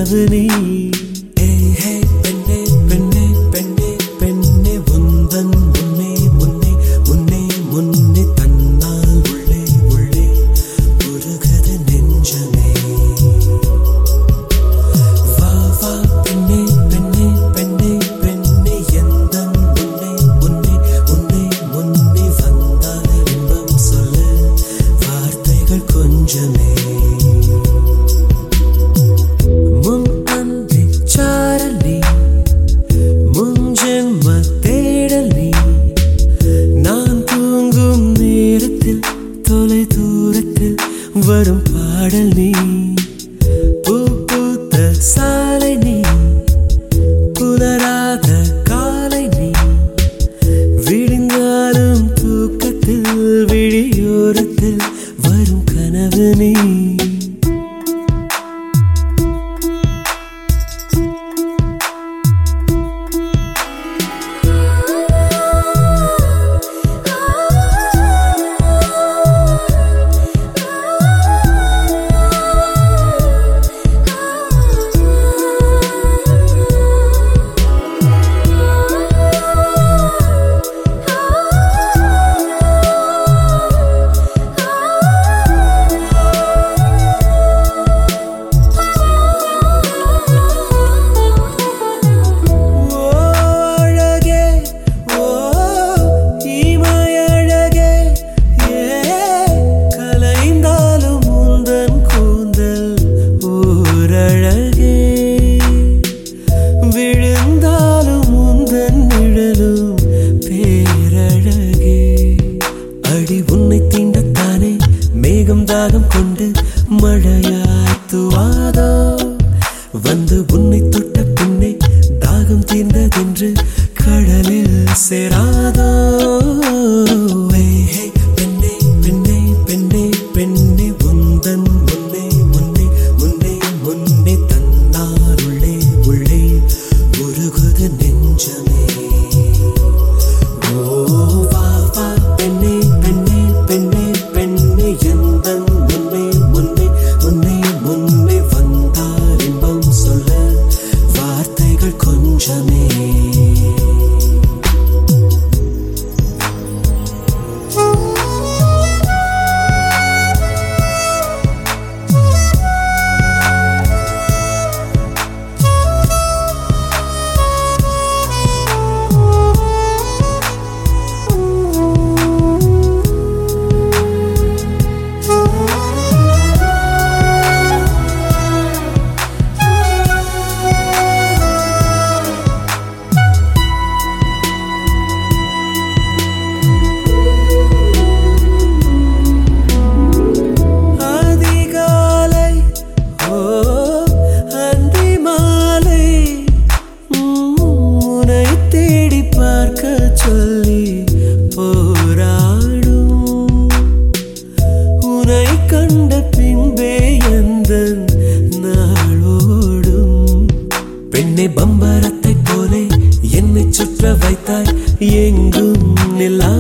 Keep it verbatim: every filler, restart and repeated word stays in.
கனவு நீ. பெண்ணே பெண்ணே பெண்ணே பெண்ணே உந்தன் முன்னே முன்னே முன்னே முன்னே தன்னால் உள்ளே உள்ளே உருகுது நெஞ்சமே. வா வா பெண்ணே பெண்ணே பெண்ணே பெண்ணே எந்தன் முன்னே முன்னே முன்னே முன்னே வந்தால் இன்பம் சொல்லு வார்த்தைகள் கொஞ்சமே. முன் அந்தி சாரல் நீ, முன் ஜென்ம தேடல் நீ, நான் தூங்கும் நேரத்தில் தொலை தூரத்தில் வரும் பாடல் நீ. பூ பூத்த சாலை நீ, புலராத காலை நீ, விடிந்தாலும் தூக்கத்தில் விழியோரத்தில் வரும் கனவு நீ. உன்னை தீண்டத்தானே மேகம் தாகம் கொண்டு மழையாய் துவாதோ, வந்து உன்னை தொட்ட பின்னே தாகம் தீர்ந்ததென்று கடலில் சேராதோ. பெண்ணே பெண்ணே பெண்ணே பெண்ணே உந்தன் முன்னே முன்னே முன்னே முன்னே தன்னால் உள்ளே உள்ளே உருகுது நெஞ்சமே. ஓ வா வா பெண்ணே பெண்ணே பெண்ணே பெண்ணே எந்தன் முன்னே முன்னே முன்னே முன்னே வந்தால் இன்பம் சொல்ல வார்த்தைகள் கொஞ்சமே. சொல்லி போராடும் உனை கண்ட பின்பே எந்தன் நாளோடும். பெண்ணே பம்பரத்தை போலே என்னை சுற்ற வைத்தாய் எங்கும் நிலா